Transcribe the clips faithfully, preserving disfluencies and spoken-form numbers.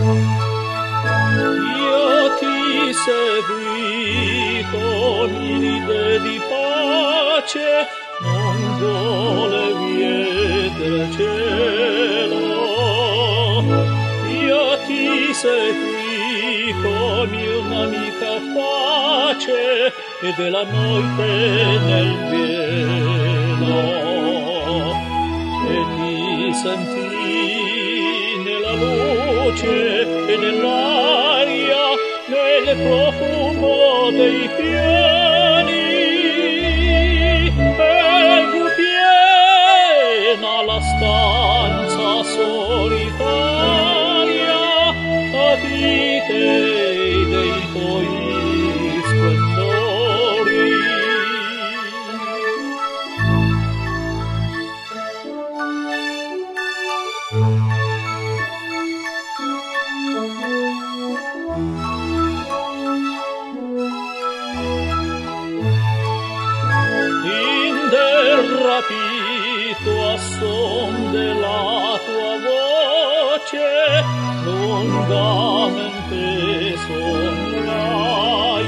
Io ti seguì con l'idea di pace, non volevi del cielo. Io ti seguì come un'amica pace e della notte nel pieno, e ti sentii nella luce e nell'aria, nel profumo dei fiori, e fu piena la stanza solitaria a vite dei tuoi splendori. Rapito a son della tua voce, lungamente sognai,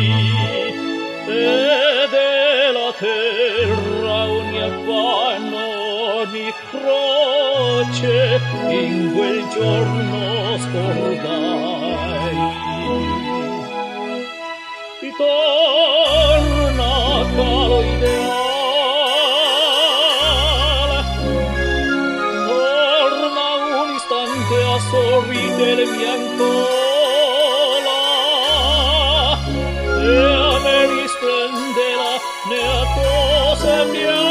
e della terra ogni affanno, ogni croce in quel giorno scordai. Ritorna caro ideale, a sorridere mi ancora, e a me risplendera nella tua sembianza.